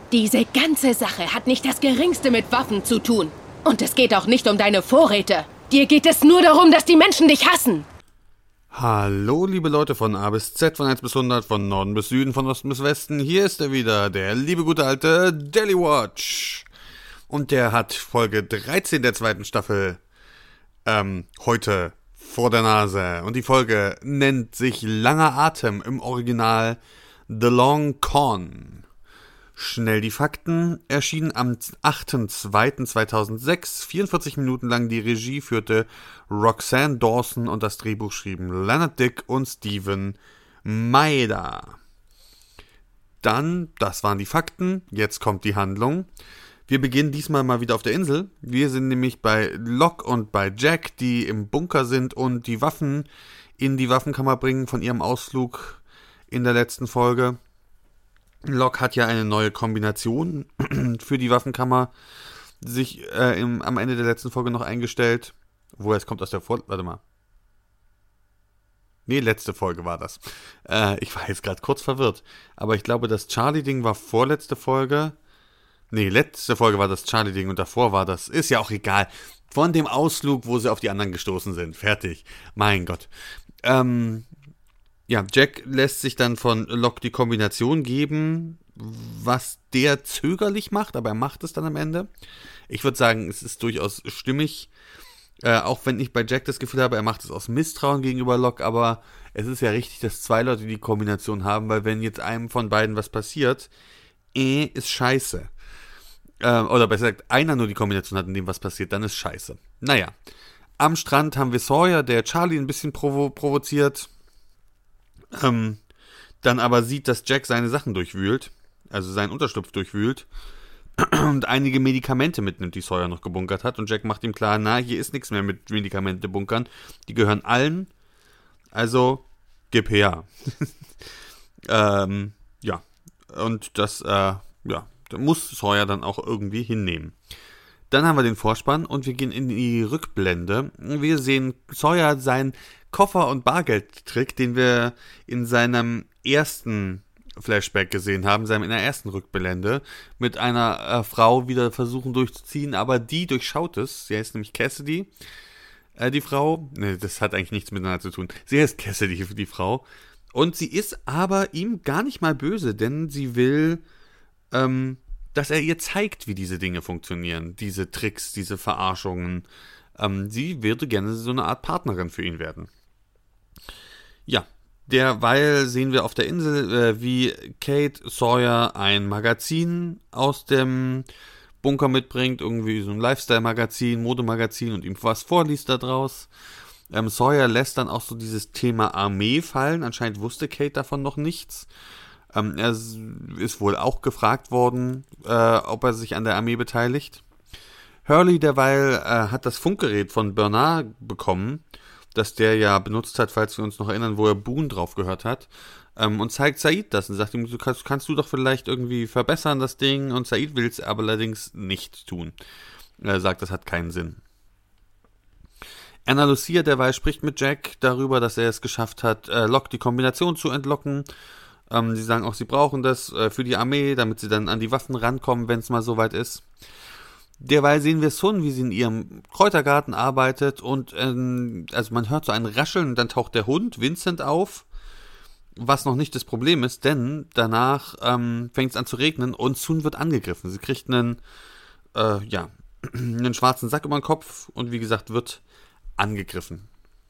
Diese ganze Sache hat nicht das Geringste mit Waffen zu tun. Und es geht auch nicht um deine Vorräte. Dir geht es nur darum, dass die Menschen dich hassen. Hallo, liebe Leute von A bis Z, von 1 bis 100, von Norden bis Süden, von Osten bis Westen. Hier ist er wieder, der liebe gute alte Daily Watch. Und der hat Folge 13 der zweiten Staffel heute vor der Nase. Und die Folge nennt sich Langer Atem, im Original The Long Con. Schnell die Fakten. Erschien am 8.2.2006. 44 Minuten lang. Die Regie führte Roxanne Dawson und das Drehbuch schrieben Leonard Dick und Steven Maeda. Dann, das waren die Fakten. Jetzt kommt die Handlung. Wir beginnen diesmal mal wieder auf der Insel. Wir sind nämlich bei Locke und bei Jack, die im Bunker sind und die Waffen in die Waffenkammer bringen von ihrem Ausflug in der letzten Folge. Locke hat ja eine neue Kombination für die Waffenkammer sich am Ende der letzten Folge noch eingestellt. Wo es kommt aus der letzte Folge war das. Ich war jetzt gerade kurz verwirrt. Aber ich glaube, das Charlie-Ding war vorletzte Folge. Letzte Folge war das Charlie-Ding und davor war das. Ist ja auch egal. Von dem Ausflug, wo sie auf die anderen gestoßen sind. Fertig. Mein Gott. Jack lässt sich dann von Locke die Kombination geben, was der zögerlich macht, aber er macht es dann am Ende. Ich würde sagen, es ist durchaus stimmig, auch wenn ich bei Jack das Gefühl habe, er macht es aus Misstrauen gegenüber Locke, aber es ist ja richtig, dass zwei Leute die Kombination haben, weil wenn jetzt einem von beiden was passiert, ist scheiße. Oder besser gesagt, einer nur die Kombination hat, in dem was passiert, dann ist scheiße. Naja, am Strand haben wir Sawyer, der Charlie ein bisschen provoziert, dann aber sieht, dass Jack seine Sachen durchwühlt, also seinen Unterschlupf durchwühlt und einige Medikamente mitnimmt, die Sawyer noch gebunkert hat. Und Jack macht ihm klar, hier ist nichts mehr mit Medikamente bunkern, die gehören allen, also gib her. Und das, muss Sawyer dann auch irgendwie hinnehmen. Dann haben wir den Vorspann und wir gehen in die Rückblende. Wir sehen Sawyer seinen Koffer- und Bargeldtrick, den wir in seinem ersten Flashback gesehen haben, in der ersten Rückblende, mit einer Frau wieder versuchen durchzuziehen, aber die durchschaut es. Sie heißt nämlich Cassidy, die Frau. Das hat eigentlich nichts miteinander zu tun. Sie heißt Cassidy, die Frau. Und sie ist aber ihm gar nicht mal böse, denn sie will dass er ihr zeigt, wie diese Dinge funktionieren, diese Tricks, diese Verarschungen. Sie würde gerne so eine Art Partnerin für ihn werden. Ja, derweil sehen wir auf der Insel, wie Kate Sawyer ein Magazin aus dem Bunker mitbringt, irgendwie so ein Lifestyle-Magazin, Modemagazin und ihm was vorliest da draus. Sawyer lässt dann auch so dieses Thema Armee fallen, anscheinend wusste Kate davon noch nichts. Er ist wohl auch gefragt worden, ob er sich an der Armee beteiligt. Hurley derweil hat das Funkgerät von Bernard bekommen, das der ja benutzt hat, falls wir uns noch erinnern, wo er Boone drauf gehört hat, und zeigt Said das und sagt ihm, kannst du doch vielleicht irgendwie verbessern das Ding, und Said will es aber allerdings nicht tun. Er sagt, das hat keinen Sinn. Ana Lucia derweil spricht mit Jack darüber, dass er es geschafft hat, Locke die Kombination zu entlocken. Sie sagen auch, sie brauchen das für die Armee, damit sie dann an die Waffen rankommen, wenn es mal soweit ist. Derweil sehen wir Sun, wie sie in ihrem Kräutergarten arbeitet und also man hört so ein Rascheln und dann taucht der Hund Vincent auf, was noch nicht das Problem ist, denn danach fängt es an zu regnen und Sun wird angegriffen. Sie kriegt einen schwarzen Sack über den Kopf und wie gesagt wird angegriffen.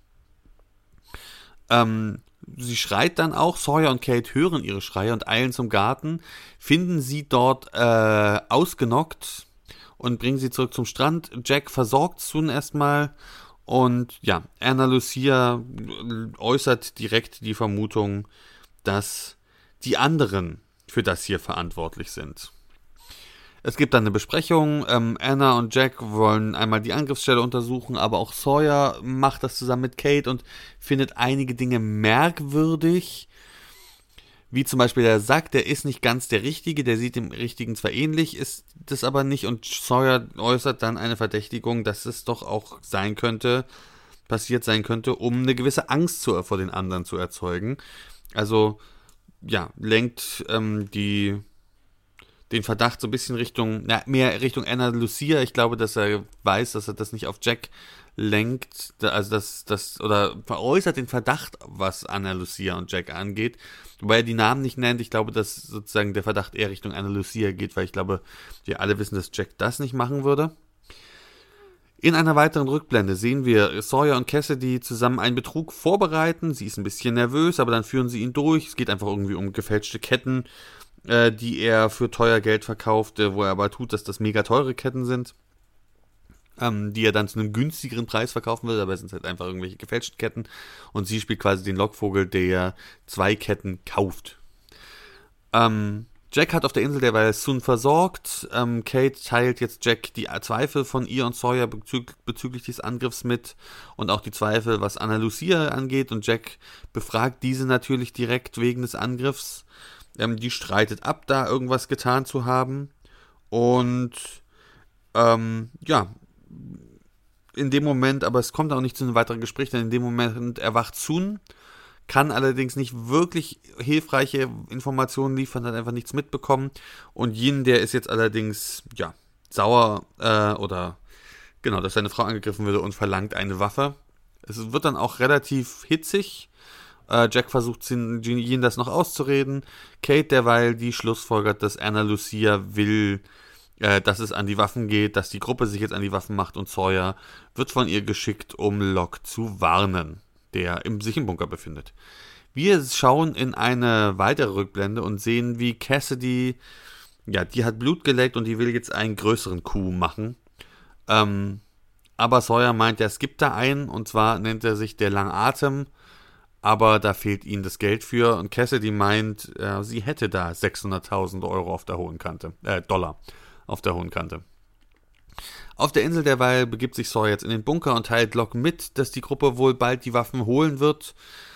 Sie schreit dann auch, Sawyer und Kate hören ihre Schreie und eilen zum Garten, finden sie dort ausgenockt und bringen sie zurück zum Strand. Jack versorgt Sun erstmal und ja, Ana Lucia äußert direkt die Vermutung, dass die anderen für das hier verantwortlich sind. Es gibt dann eine Besprechung, Anna und Jack wollen einmal die Angriffsstelle untersuchen, aber auch Sawyer macht das zusammen mit Kate und findet einige Dinge merkwürdig, wie zum Beispiel der Sack, der ist nicht ganz der richtige, der sieht dem richtigen zwar ähnlich, ist das aber nicht, und Sawyer äußert dann eine Verdächtigung, dass es doch auch passiert sein könnte, um eine gewisse Angst vor den anderen zu erzeugen. Also, ja, lenkt den Verdacht so ein bisschen mehr Richtung Ana Lucia. Ich glaube, dass er weiß, dass er das nicht auf Jack lenkt, also oder veräußert den Verdacht, was Ana Lucia und Jack angeht, wobei er die Namen nicht nennt. Ich glaube, dass sozusagen der Verdacht eher Richtung Ana Lucia geht, weil ich glaube, wir alle wissen, dass Jack das nicht machen würde. In einer weiteren Rückblende sehen wir Sawyer und Cassidy zusammen einen Betrug vorbereiten. Sie ist ein bisschen nervös, aber dann führen sie ihn durch. Es geht einfach irgendwie um gefälschte Ketten, die er für teuer Geld verkauft, wo er aber tut, dass das mega teure Ketten sind, die er dann zu einem günstigeren Preis verkaufen will, aber es sind halt einfach irgendwelche gefälschten Ketten. Und sie spielt quasi den Lockvogel, der 2 Ketten kauft. Jack hat auf der Insel derweil Sun versorgt. Kate teilt jetzt Jack die Zweifel von ihr und Sawyer bezüglich des Angriffs mit und auch die Zweifel, was Ana Lucia angeht. Und Jack befragt diese natürlich direkt wegen des Angriffs. Die streitet ab, da irgendwas getan zu haben. Und in dem Moment, aber es kommt auch nicht zu einem weiteren Gespräch, denn in dem Moment erwacht Sun, kann allerdings nicht wirklich hilfreiche Informationen liefern, hat einfach nichts mitbekommen. Und Yin, der ist jetzt allerdings, sauer, dass seine Frau angegriffen würde und verlangt eine Waffe. Es wird dann auch relativ hitzig. Jack versucht Yin das noch auszureden. Kate derweil die schlussfolgert, dass Ana Lucia will, dass es an die Waffen geht, dass die Gruppe sich jetzt an die Waffen macht und Sawyer wird von ihr geschickt, um Locke zu warnen, der sich im Bunker befindet. Wir schauen in eine weitere Rückblende und sehen, wie Cassidy, die hat Blut geleckt und die will jetzt einen größeren Coup machen. Aber Sawyer meint, es gibt da einen, und zwar nennt er sich der Langatem, aber da fehlt ihnen das Geld für. Und Cassidy meint, sie hätte da 600.000 Euro auf der hohen Kante, Dollar auf der hohen Kante. Auf der Insel derweil begibt sich Sawyer jetzt in den Bunker und teilt Locke mit, dass die Gruppe wohl bald die Waffen holen wird.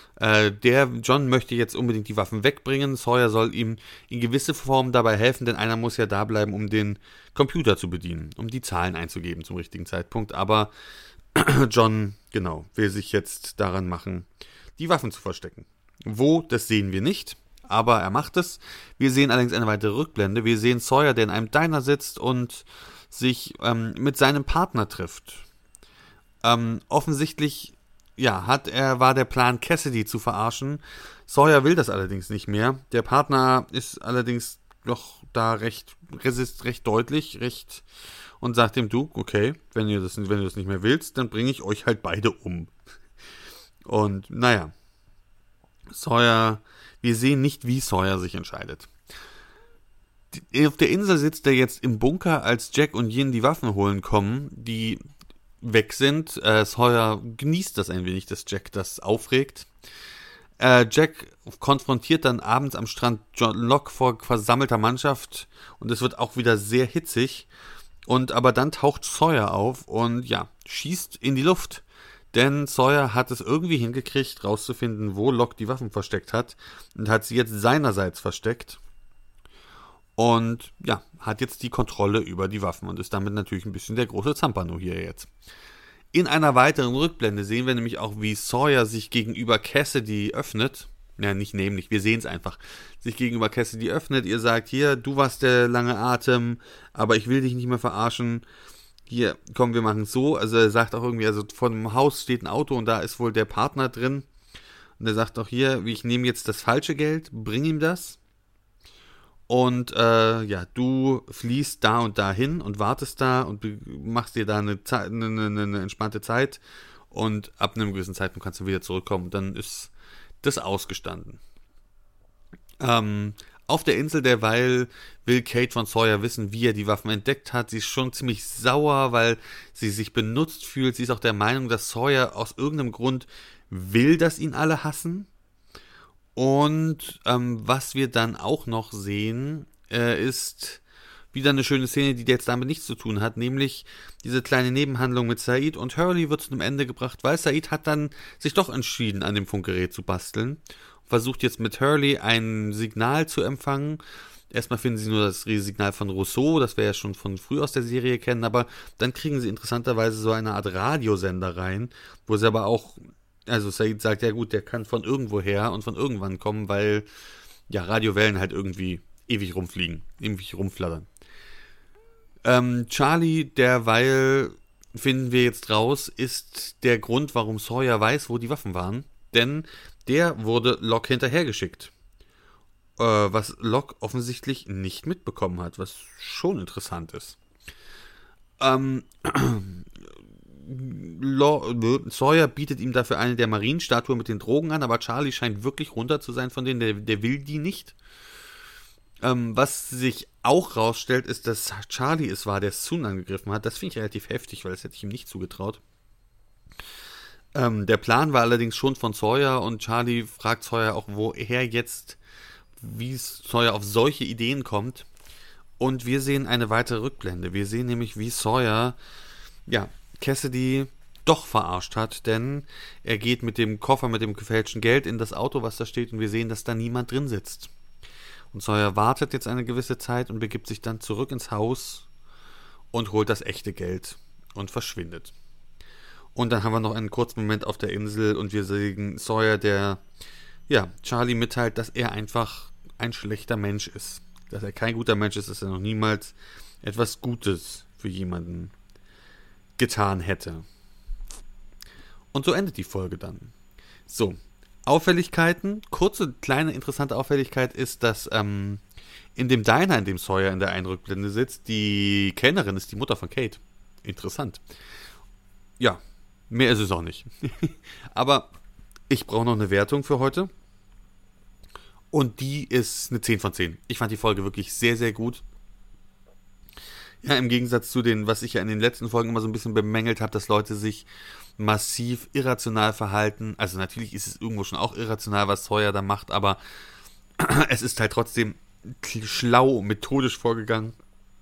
John möchte jetzt unbedingt die Waffen wegbringen. Sawyer soll ihm in gewisser Form dabei helfen, denn einer muss ja da bleiben, um den Computer zu bedienen, um die Zahlen einzugeben zum richtigen Zeitpunkt. Aber John, will sich jetzt daran machen, die Waffen zu verstecken. Wo, das sehen wir nicht, aber er macht es. Wir sehen allerdings eine weitere Rückblende. Wir sehen Sawyer, der in einem Diner sitzt und sich mit seinem Partner trifft. Offensichtlich, war der Plan, Cassidy zu verarschen. Sawyer will das allerdings nicht mehr. Der Partner ist allerdings doch da recht deutlich, und sagt dem Duke, okay, wenn du das nicht mehr willst, dann bringe ich euch halt beide um. Und Sawyer, wir sehen nicht, wie Sawyer sich entscheidet. Auf der Insel sitzt er jetzt im Bunker, als Jack und Yin die Waffen holen kommen, die weg sind. Sawyer genießt das ein wenig, dass Jack das aufregt. Jack konfrontiert dann abends am Strand John Locke vor versammelter Mannschaft und es wird auch wieder sehr hitzig. Aber dann taucht Sawyer auf und schießt in die Luft. Denn Sawyer hat es irgendwie hingekriegt, rauszufinden, wo Locke die Waffen versteckt hat und hat sie jetzt seinerseits versteckt. Und hat jetzt die Kontrolle über die Waffen und ist damit natürlich ein bisschen der große Zampano hier jetzt. In einer weiteren Rückblende sehen wir nämlich auch, wie Sawyer sich gegenüber Cassidy öffnet. Wir sehen es einfach. Sich gegenüber Cassidy öffnet. Ihr sagt, hier, du warst der lange Atem, aber ich will dich nicht mehr verarschen. Hier, komm, wir machen es so. Also er sagt auch irgendwie, vor dem Haus steht ein Auto und da ist wohl der Partner drin. Und er sagt auch hier, ich nehme jetzt das falsche Geld, bring ihm das. Und du fliehst da und da hin und wartest da und machst dir da eine entspannte Zeit. Und ab einem gewissen Zeitpunkt kannst du wieder zurückkommen. Und dann ist das ausgestanden. Auf der Insel derweil will Kate von Sawyer wissen, wie er die Waffen entdeckt hat. Sie ist schon ziemlich sauer, weil sie sich benutzt fühlt. Sie ist auch der Meinung, dass Sawyer aus irgendeinem Grund will, dass ihn alle hassen. Und was wir dann auch noch sehen, ist wieder eine schöne Szene, die jetzt damit nichts zu tun hat, nämlich diese kleine Nebenhandlung mit Sayid und Hurley wird zu einem Ende gebracht, weil Sayid hat dann sich doch entschieden, an dem Funkgerät zu basteln. Versucht jetzt mit Hurley ein Signal zu empfangen. Erstmal finden sie nur das Signal von Rousseau, das wir ja schon von früh aus der Serie kennen, aber dann kriegen sie interessanterweise so eine Art Radiosender rein, wo sie aber auch, Sayid sagt, ja gut, der kann von irgendwoher und von irgendwann kommen, weil Radiowellen halt irgendwie ewig rumfliegen, ewig rumflattern. Charlie, derweil finden wir jetzt raus, ist der Grund, warum Sawyer weiß, wo die Waffen waren. Denn der wurde Locke hinterhergeschickt. Was Locke offensichtlich nicht mitbekommen hat, was schon interessant ist. Sawyer bietet ihm dafür eine der Marienstatuen mit den Drogen an, aber Charlie scheint wirklich runter zu sein von denen, der will die nicht. Was sich auch rausstellt, ist, dass Charlie es war, der Sun angegriffen hat. Das finde ich relativ heftig, weil das hätte ich ihm nicht zugetraut. Der Plan war allerdings schon von Sawyer und Charlie fragt Sawyer auch, woher jetzt, wie Sawyer auf solche Ideen kommt. Und wir sehen eine weitere Rückblende. Wir sehen nämlich, wie Sawyer, Cassidy doch verarscht hat, denn er geht mit dem Koffer mit dem gefälschten Geld in das Auto, was da steht, und wir sehen, dass da niemand drin sitzt. Und Sawyer wartet jetzt eine gewisse Zeit und begibt sich dann zurück ins Haus und holt das echte Geld und verschwindet. Und dann haben wir noch einen kurzen Moment auf der Insel und wir sehen Sawyer, der Charlie mitteilt, dass er einfach ein schlechter Mensch ist. Dass er kein guter Mensch ist, dass er noch niemals etwas Gutes für jemanden getan hätte. Und so endet die Folge dann. So, Auffälligkeiten. Kurze, kleine, interessante Auffälligkeit ist, dass in dem Diner, in dem Sawyer in der einen Rückblende sitzt, die Kellnerin ist die Mutter von Kate. Interessant. Ja, mehr ist es auch nicht. Aber ich brauche noch eine Wertung für heute. Und die ist eine 10 von 10. Ich fand die Folge wirklich sehr, sehr gut. Ja, im Gegensatz zu den, was ich ja in den letzten Folgen immer so ein bisschen bemängelt habe, dass Leute sich massiv irrational verhalten. Also natürlich ist es irgendwo schon auch irrational, was Sawyer da macht, aber es ist halt trotzdem schlau, methodisch vorgegangen.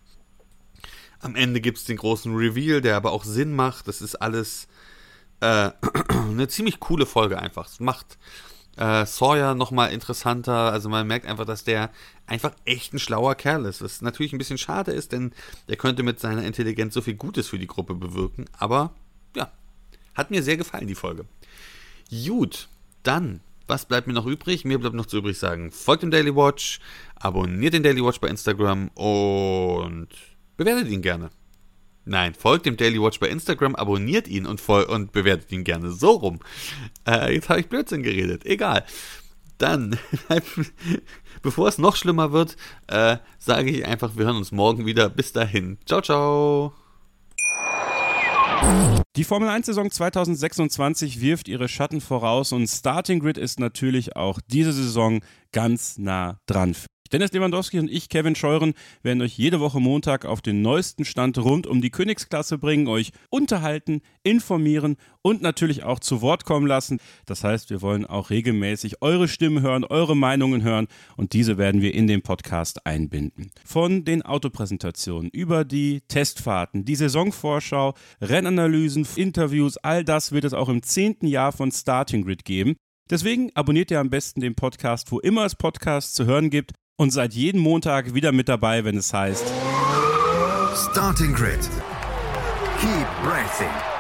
Am Ende gibt es den großen Reveal, der aber auch Sinn macht. Das ist alles eine ziemlich coole Folge einfach. Es macht Sawyer nochmal interessanter. Also man merkt einfach, dass der einfach echt ein schlauer Kerl ist. Was natürlich ein bisschen schade ist, denn der könnte mit seiner Intelligenz so viel Gutes für die Gruppe bewirken. Aber ja, hat mir sehr gefallen, die Folge. Gut, dann, was bleibt mir noch übrig? Mir bleibt noch zu übrig sagen, folgt dem Daily Watch, abonniert den Daily Watch bei Instagram und bewertet ihn gerne. Nein, folgt dem Daily Watch bei Instagram, abonniert ihn und bewertet ihn gerne. So rum. Jetzt habe ich Blödsinn geredet. Egal. Dann, bevor es noch schlimmer wird, sage ich einfach, wir hören uns morgen wieder. Bis dahin. Ciao, ciao. Die Formel 1-Saison 2026 wirft ihre Schatten voraus und Starting Grid ist natürlich auch diese Saison ganz nah dran. Dennis Lewandowski und ich, Kevin Scheuren, werden euch jede Woche Montag auf den neuesten Stand rund um die Königsklasse bringen, euch unterhalten, informieren und natürlich auch zu Wort kommen lassen. Das heißt, wir wollen auch regelmäßig eure Stimmen hören, eure Meinungen hören und diese werden wir in den Podcast einbinden. Von den Autopräsentationen über die Testfahrten, die Saisonvorschau, Rennanalysen, Interviews, all das wird es auch im 10. Jahr von Starting Grid geben. Deswegen abonniert ihr am besten den Podcast, wo immer es Podcasts zu hören gibt. Und seid jeden Montag wieder mit dabei, wenn es heißt Starting Grid. Keep racing.